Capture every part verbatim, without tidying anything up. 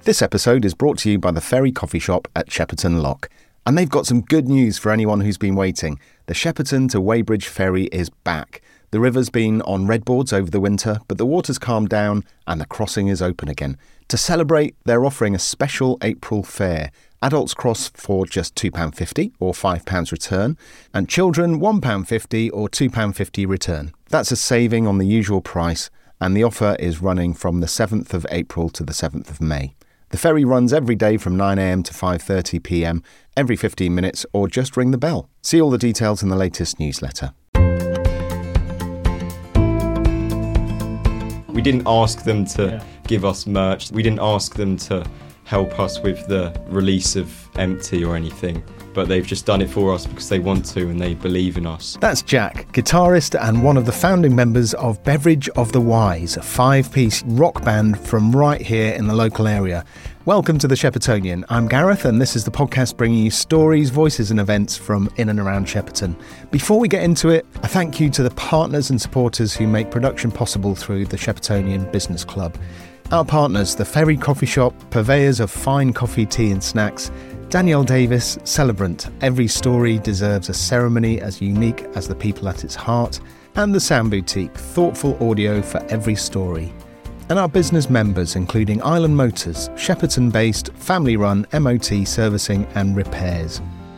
This episode is brought to you by the Ferry Coffee Shop at Shepperton Lock. And they've got some good news for anyone who's been waiting. The Shepperton to Weybridge ferry is back. The river's been on red boards over the winter, but the water's calmed down and the crossing is open again. To celebrate, they're offering a special April fare. Adults cross for just two pounds fifty or five pounds return, and children one pound fifty or two pounds fifty return. That's a saving on the usual price, and the offer is running from the seventh of April to the seventh of May. The ferry runs every day from nine a m to five thirty p m, every fifteen minutes, or just ring the bell. See all the details in the latest newsletter. We didn't ask them to yeah. give us merch. We didn't ask them to help us with the release of Empty or anything, but they've just done it for us because they want to and they believe in us. That's Jack, guitarist and one of the founding members of Beverage of the Wise, a five-piece rock band from right here in the local area. Welcome to the Sheppertonian. I'm Gareth, and this is the podcast bringing you stories, voices and events from in and around Shepperton. Before we get into it, a thank you to the partners and supporters who make production possible through the Sheppertonian Business Club. Our partners, the Ferry Coffee Shop, purveyors of fine coffee, tea and snacks. Danielle Davis, celebrant. Every story deserves a ceremony as unique as the people at its heart. And the Sound Boutique, thoughtful audio for every story. And our business members, including Island Motors, Shepperton-based, family-run M O T servicing and repairs.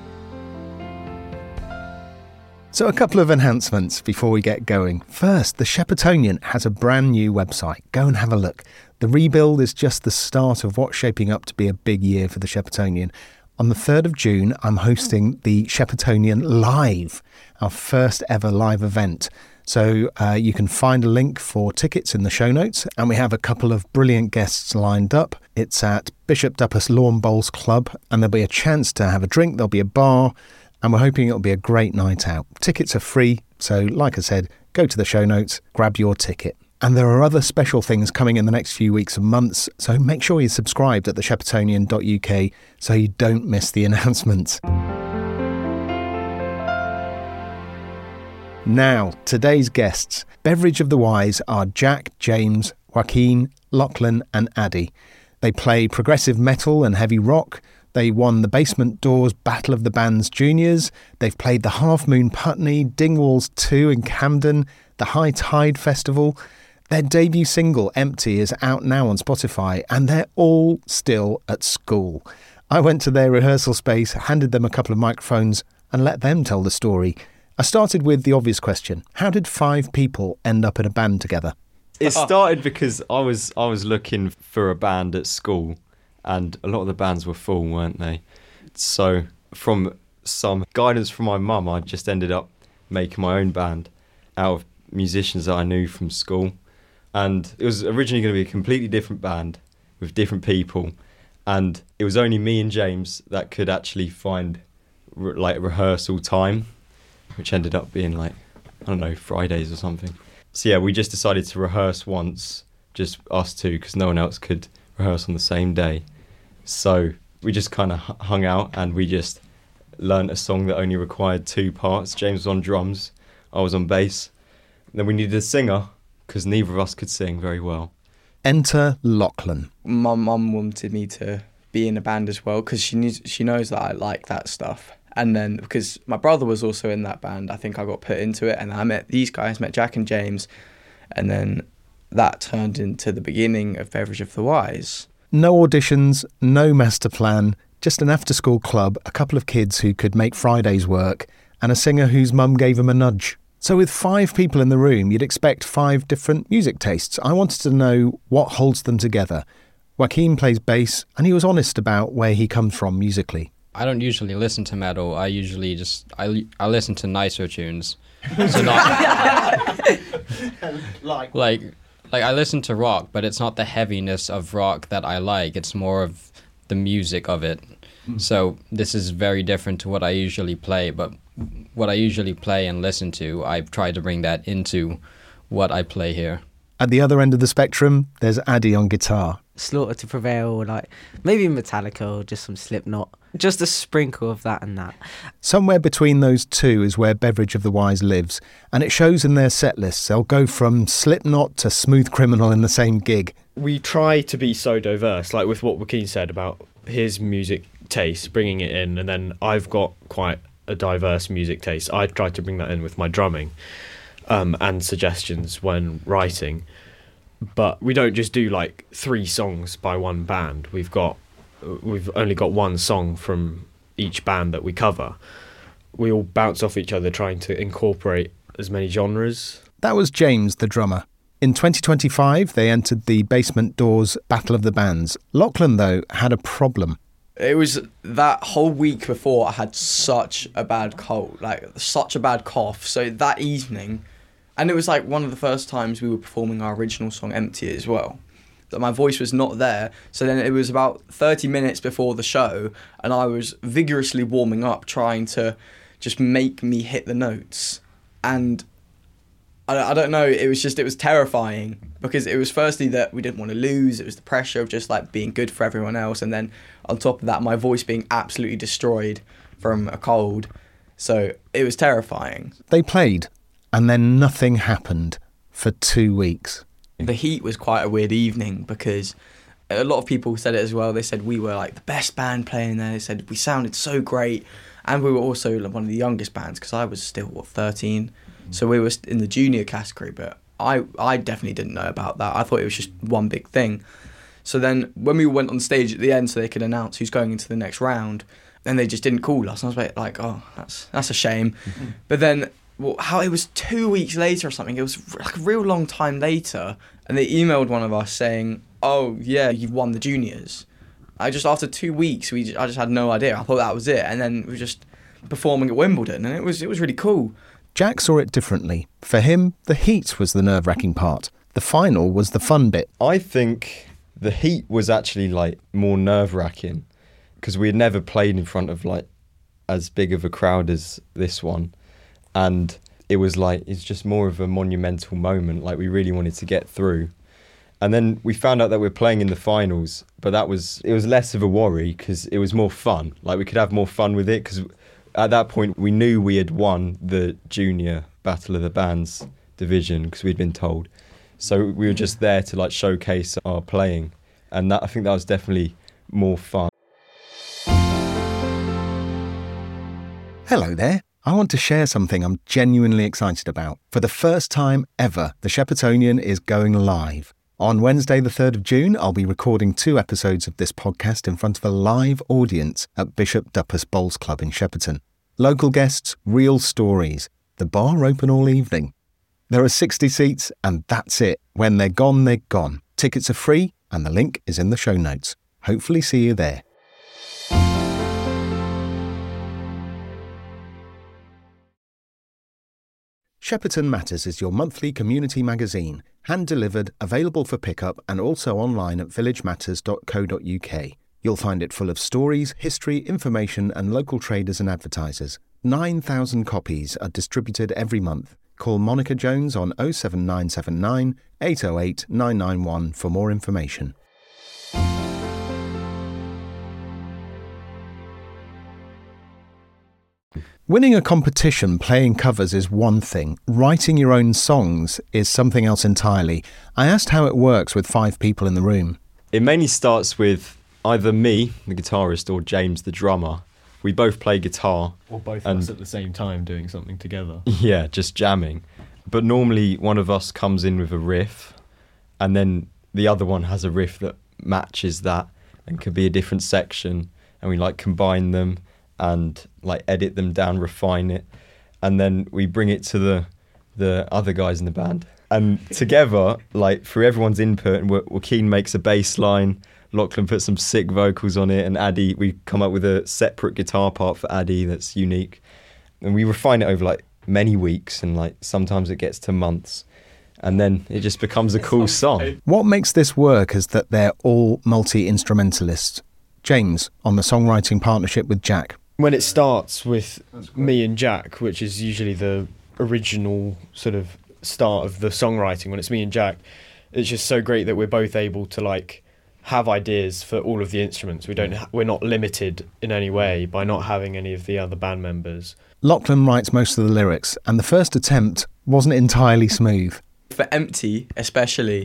So a couple of enhancements before we get going. First, the Sheppertonian has a brand new website. Go and have a look. The rebuild is just the start of what's shaping up to be a big year for the Sheppertonian. On the third of June, I'm hosting the Sheppertonian Live, our first ever live event. So uh, you can find a link for tickets in the show notes, and we have a couple of brilliant guests lined up. It's at Bishop Duppus Lawn Bowls Club, and there'll be a chance to have a drink, there'll be a bar, and we're hoping it'll be a great night out. Tickets are free, so like I said, go to the show notes, grab your ticket. And there are other special things coming in the next few weeks and months, so make sure you're subscribed at the sheppertonian dot U K so you don't miss the announcements. Now, today's guests. Beverage of the Wise are Jack, James, Joaquin, Lachlan and Addy. They play progressive metal and heavy rock. They won the Basement Doors Battle of the Bands Juniors. They've played the Half Moon Putney, Dingwalls two in Camden, the High Tide Festival. Their debut single, Empty, is out now on Spotify, and they're all still at school. I went to their rehearsal space, handed them a couple of microphones, and let them tell the story. I started with the obvious question. How did five people end up in a band together? It started because I was I was looking for a band at school, and a lot of the bands were full, weren't they? So from some guidance from my mum, I just ended up making my own band out of musicians that I knew from school. And it was originally going to be a completely different band with different people. And it was only me and James that could actually find re- like rehearsal time, which ended up being like, I don't know, Fridays or something. So yeah, we just decided to rehearse once, just us two, because no one else could rehearse on the same day. So we just kind of hung out and we just learned a song that only required two parts. James was on drums, I was on bass. And then we needed a singer, because neither of us could sing very well. Enter Lachlan. My mum wanted me to be in a band as well because she knew, she knows that I like that stuff. And then because my brother was also in that band, I think I got put into it, and I met these guys, met Jack and James, and then that turned into the beginning of Beverage of the Wise. No auditions, no master plan, just an after-school club, a couple of kids who could make Fridays work, and a singer whose mum gave him a nudge. So with five people in the room, you'd expect five different music tastes. I wanted to know what holds them together. Joaquin plays bass, and he was honest about where he comes from musically. I don't usually listen to metal. I usually just, I, I listen to nicer tunes. So not, like, like, like I listen to rock, but it's not the heaviness of rock that I like. It's more of the music of it. Mm. So this is very different to what I usually play, but what I usually play and listen to, I've tried to bring that into what I play here. At the other end of the spectrum, there's Addy on guitar. Slaughter to Prevail, like maybe Metallica or just some Slipknot. Just a sprinkle of that and that. Somewhere between those two is where Beverage of the Wise lives, and it shows in their set lists. They'll go from Slipknot to Smooth Criminal in the same gig. we try to be so diverse, like with what Joaquin said about his music taste, bringing it in, and then I've got quite a diverse music taste. I try to bring that in with my drumming um, and suggestions when writing. But we don't just do like three songs by one band. We've got we've only got one song from each band that we cover. We all bounce off each other trying to incorporate as many genres. That was James, the drummer. In twenty twenty-five, they entered the Basement Doors Battle of the Bands. Lachlan, though, had a problem. It was that whole week before I had such a bad cold, like such a bad cough. So that evening, and it was like one of the first times we were performing our original song Empty as well, that my voice was not there. So then it was about thirty minutes before the show and I was vigorously warming up, trying to just make me hit the notes. And I, I don't know, it was just, it was terrifying because it was firstly that we didn't want to lose. It was the pressure of just like being good for everyone else. And then on top of that, my voice being absolutely destroyed from a cold. So it was terrifying. They played and then nothing happened for two weeks. The Heat was quite a weird evening because a lot of people said it as well. They said we were like the best band playing there. They said we sounded so great. And we were also one of the youngest bands because I was still, what, thirteen? So we were in the junior category, but I, I definitely didn't know about that. I thought it was just one big thing. So then when we went on stage at the end so they could announce who's going into the next round, then they just didn't call us. And I was like, oh, that's that's a shame. Mm-hmm. But then well, how it was two weeks later or something, it was like a real long time later, and they emailed one of us saying, oh, yeah, you've won the juniors. I just, after two weeks, we just, I just had no idea. I thought that was it. And then we were just performing at Wimbledon, and it was it was really cool. Jack saw it differently. For him, the heat was the nerve-wracking part. The final was the fun bit. I think the heat was actually like more nerve-wracking because we had never played in front of like as big of a crowd as this one. And it was like, it's just more of a monumental moment. Like we really wanted to get through. And then we found out that we're playing in the finals, but that was, it was less of a worry because it was more fun. Like we could have more fun with it because at that point we knew we had won the junior Battle of the Bands division because we'd been told. So we were just there to like showcase our playing. And that, I think that was definitely more fun. Hello there. I want to share something I'm genuinely excited about. For the first time ever, the Sheppertonian is going live. On Wednesday the third of June, I'll be recording two episodes of this podcast in front of a live audience at Bishop Duppus Bowls Club in Shepperton. Local guests, real stories. The bar open all evening. There are sixty seats and that's it. When they're gone, they're gone. Tickets are free and the link is in the show notes. Hopefully see you there. Shepperton Matters is your monthly community magazine, hand-delivered, available for pickup and also online at village matters dot co dot uk. You'll find it full of stories, history, information and local traders and advertisers. nine thousand copies are distributed every month. Call Monica Jones on oh seven nine seven nine, eight oh eight, nine nine one for more information. Winning a competition playing covers is one thing. Writing your own songs is something else entirely. I asked how it works with five people in the room. It mainly starts with either me, the guitarist, or James, the drummer. We both play guitar. Or both and, of us at the same time doing something together. Yeah, just jamming. But normally one of us comes in with a riff, and then the other one has a riff that matches that and could be a different section, and we like combine them and like edit them down, refine it, and then we bring it to the the other guys in the band. And together, like through everyone's input, and Joaquin makes a bass line, Lachlan puts some sick vocals on it, and Addy, we come up with a separate guitar part for Addy that's unique. And we refine it over like many weeks, and like sometimes it gets to months. And then it just becomes a cool song. What makes this work is that they're all multi-instrumentalists. James, on the songwriting partnership with Jack. When it starts with me and Jack, which is usually the original sort of start of the songwriting, when it's me and Jack, it's just so great that we're both able to like have ideas for all of the instruments. We don't ha- we're not limited in any way by not having any of the other band members. Lachlan writes most of the lyrics, and the first attempt wasn't entirely smooth. For Empty especially,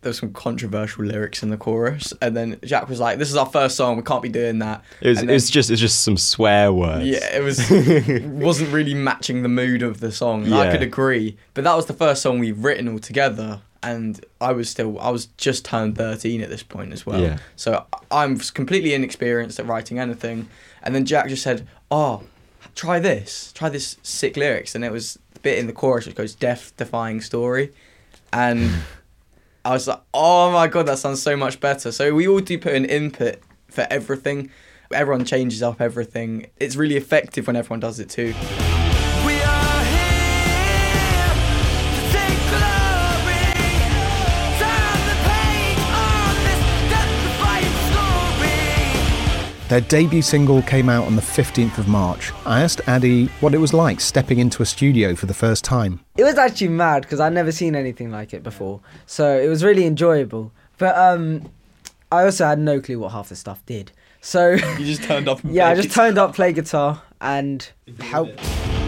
there was some controversial lyrics in the chorus, and then Jack was like, "This is our first song. We can't be doing that." It was, And it was then- just, it's just some swear words. Yeah, it was wasn't really matching the mood of the song. Yeah. I could agree, but that was the first song we've written all together, and I was still I was just turned thirteen at this point as well. Yeah. So I'm completely inexperienced at writing anything, and then Jack just said, "Oh, try this, try this sick lyrics," and it was the bit in the chorus which goes "death-defying story," and I was like, "Oh my god, that sounds so much better." So we all do put an input for everything. Everyone changes up everything. It's really effective when everyone does it too. We are here to take glory. Turn the page on this death-defying story. Their debut single came out on the fifteenth of March. I asked Addy what it was like stepping into a studio for the first time. It was actually mad because I'd never seen anything like it before. So it was really enjoyable. But um, I also had no clue what half the stuff did. So You just turned up. And yeah, I played just guitar. turned up, played guitar, and helped.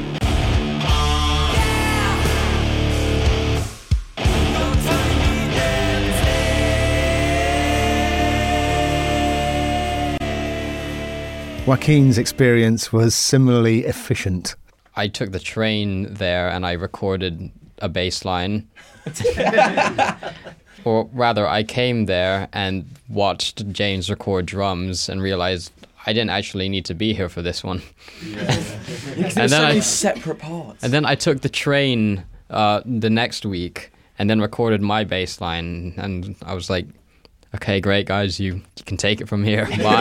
Joaquin's experience was similarly efficient. I took the train there and I recorded a bass line. Or rather, I came there and watched James record drums and realized I didn't actually need to be here for this one. There's and so then many I separate parts. and then I took the train uh, the next week and then recorded my bass line, and I was like, okay, great guys, you, you can take it from here.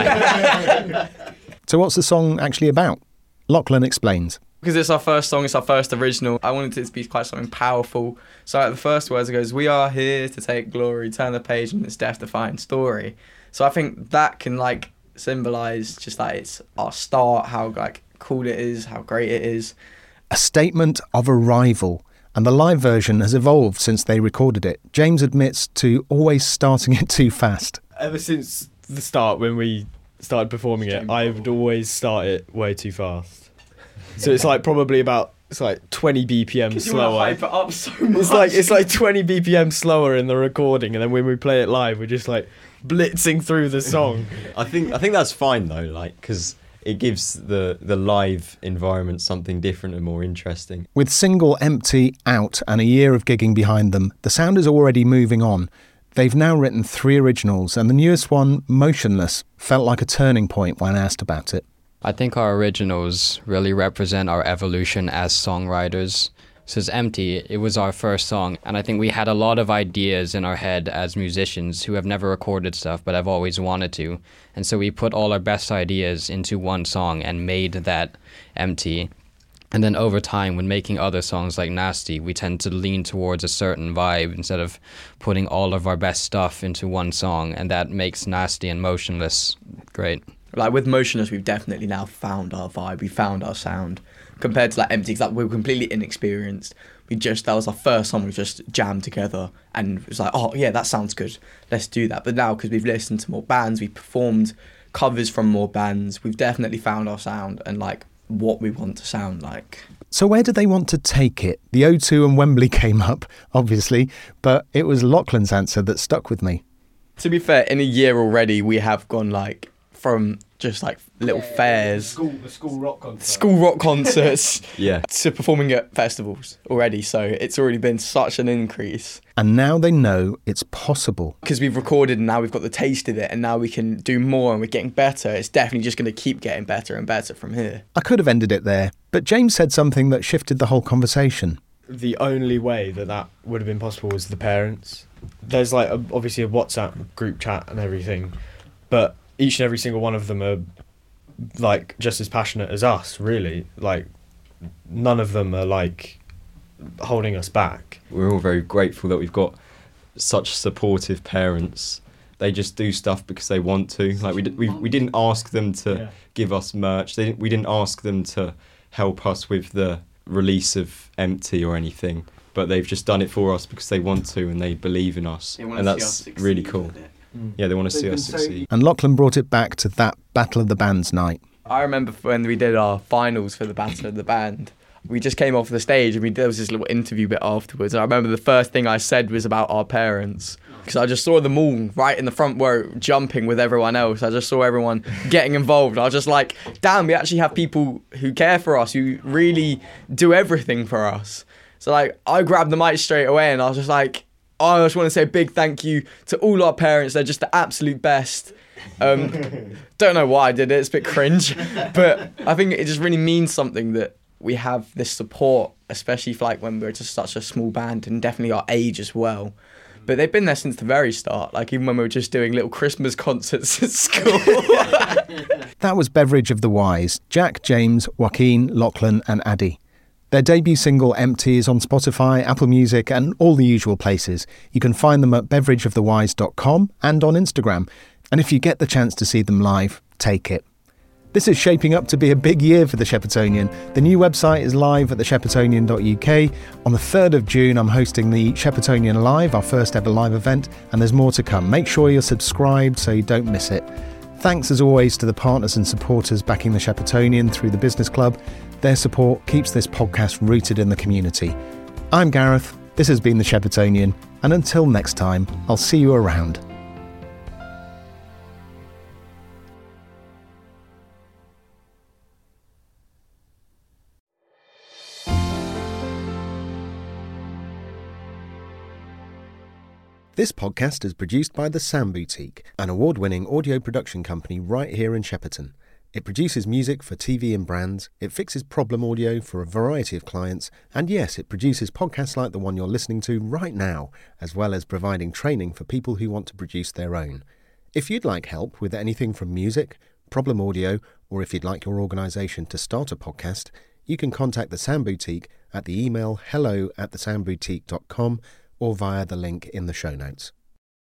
Bye. So what's the song actually about? Lachlan explains. Because it's our first song, it's our first original. I wanted it to be quite something powerful. So at the first words it goes, "We are here to take glory, turn the page in this death-defying story." So I think that can like symbolise just like it's our start, how like cool it is, how great it is. A statement of arrival. And the live version has evolved since they recorded it. James admits to always starting it too fast. Ever since the start, when we started performing it, I would always start it way too fast. So it's like probably about it's like twenty B P M slower. hype it up so much. It's like it's like twenty B P M slower in the recording, and then when we play it live, we're just like blitzing through the song. I think I think that's fine though, like because it gives the the live environment something different and more interesting. With single Empty out and a year of gigging behind them, the sound is already moving on. They've now written three originals, and the newest one, Motionless, felt like a turning point when asked about it. I think our originals really represent our evolution as songwriters. So it's Empty, it was our first song, and I think we had a lot of ideas in our head as musicians who have never recorded stuff but have always wanted to. And so we put all our best ideas into one song and made that Empty. And then over time, when making other songs like Nasty, we tend to lean towards a certain vibe instead of putting all of our best stuff into one song, and that makes Nasty and Motionless great. Like with Motionless, we've definitely now found our vibe, we found our sound. Compared to like Empty, because like, we were completely inexperienced. We just, that was our first song, we just jammed together and it was like, oh yeah, that sounds good, let's do that. But now, because we've listened to more bands, we've performed covers from more bands, we've definitely found our sound and like what we want to sound like. So where do they want to take it? The O two and Wembley came up, obviously, but it was Lachlan's answer that stuck with me. To be fair, in a year already, we have gone like from just like little fairs, School, the school rock concert. school rock concerts, Yeah. to performing at festivals already. So it's already been such an increase. And now they know it's possible. Because we've recorded and now we've got the taste of it and now we can do more and we're getting better. It's definitely just going to keep getting better and better from here. I could have ended it there, but James said something that shifted the whole conversation. The only way that that would have been possible was the parents. There's like a, obviously a WhatsApp group chat and everything, but each and every single one of them are like just as passionate as us, really. Like none of them are like holding us back. We're all very grateful that we've got such supportive parents. They just do stuff because they want to. Like we d- we we didn't ask them to Yeah. give us merch. They didn't, we didn't ask them to help us with the release of Empty or anything. But they've just done it for us because they want to and they believe in us, and that's really cool. Yeah, they want to see us succeed. And Lachlan brought it back to that Battle of the Bands night. I remember when we did our finals for the Battle of the Band, we just came off the stage and we, there was this little interview bit afterwards. I remember the first thing I said was about our parents. because I just saw them all right in the front row jumping with everyone else. I just saw everyone getting involved. I was just like, damn, we actually have people who care for us, who really do everything for us. So like, I grabbed the mic straight away and I was just like, oh, I just want to say a big thank you to all our parents. They're just the absolute best. Um, don't know why I did it. It's a bit cringe, but I think it just really means something that we have this support, especially for like when we're just such a small band and definitely our age as well. But they've been there since the very start, like even when we were just doing little Christmas concerts at school. That was Beverage of the Wise, Jack, James, Joaquin, Lachlan and Addy. Their debut single, Empty, is on Spotify, Apple Music and all the usual places. You can find them at beverage of the wise dot com and on Instagram. And if you get the chance to see them live, take it. This is shaping up to be a big year for the Sheppertonian. The new website is live at the sheppertonian dot U K. On the third of June, I'm hosting the Sheppertonian Live, our first ever live event, and there's more to come. Make sure you're subscribed so you don't miss it. Thanks as always to the partners and supporters backing the Sheppertonian through the Business Club. Their support keeps this podcast rooted in the community. I'm Gareth, this has been the Sheppertonian, and until next time, I'll see you around. This podcast is produced by The Sound Boutique, an award-winning audio production company right here in Shepperton. It produces music for T V and brands, it fixes problem audio for a variety of clients, and yes, it produces podcasts like the one you're listening to right now, as well as providing training for people who want to produce their own. If you'd like help with anything from music, problem audio, or if you'd like your organisation to start a podcast, you can contact The Sound Boutique at the email hello at the sound boutique dot com or via the link in the show notes.